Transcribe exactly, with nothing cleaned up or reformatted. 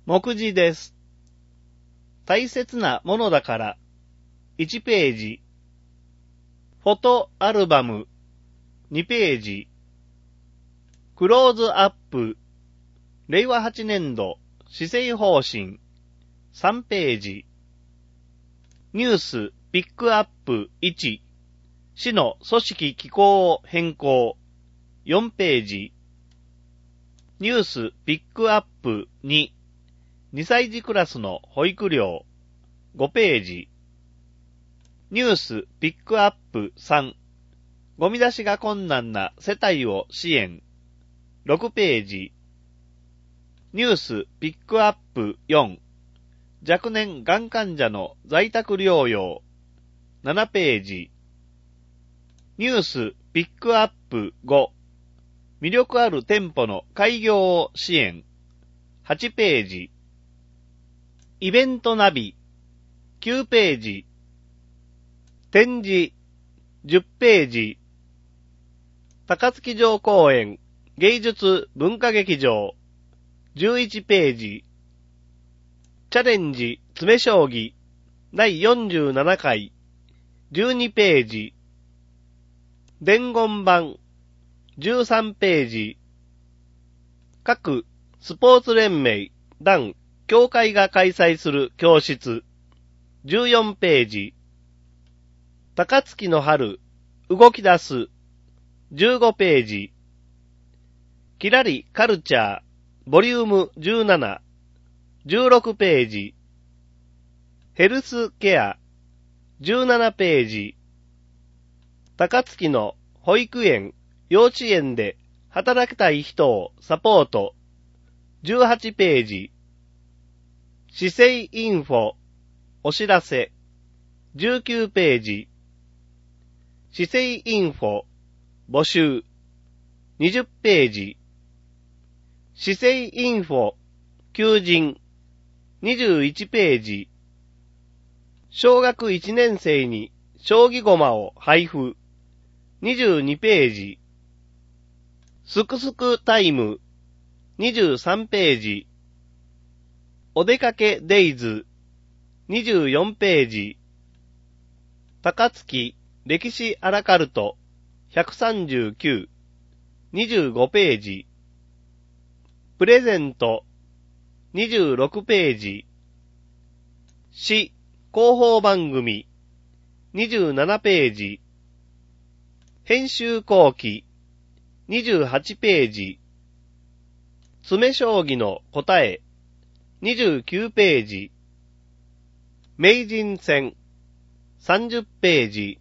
目次です。大切なものだからいちページ、フォトアルバムにページ、クローズアップれいわはちねんど施政方針さんページ、ニュースピックアップいち、市の組織機構を変更よんページ、ニュースピックアップに、にさい児クラスの保育料ごページ、ニュースピックアップさん、ゴミ出しが困難な世帯を支援ろくページ、ニュースピックアップよん、若年がん患者の在宅療養ななページ、ニュースピックアップご、魅力ある店舗の開業を支援はちページ、イベントナビきゅうページ、展示じゅっページ、高槻城公園芸術文化劇場じゅういちページ、チャレンジ詰将棋だいよんじゅうななかいじゅうにページ、伝言版じゅうさんページ、各スポーツ連盟団協会が開催する教室じゅうよんページ、高槻の春動き出すじゅうごページ、キラリカルチャーボリュームじゅうなな、じゅうろくページ、ヘルスケアじゅうななページ、高槻の保育園、幼稚園で働きたい人をサポートじゅうはちページ、市政インフォお知らせじゅうきゅうページ、市政インフォ募集にじゅっページ、市政インフォ求人にじゅういちページ、小学いちねん生に将棋駒を配布にじゅうにページ、すくすくタイムにじゅうさんページ、お出かけデイズにじゅうよんページ、高槻歴史アラカルトひゃくさんじゅうきゅう、にじゅうごページ、プレゼントにじゅうろくページ、市広報番組にじゅうななページ、編集後期にじゅうはちページ、詰将棋の答えにじゅうきゅうページ、名人戦さんじゅっページ、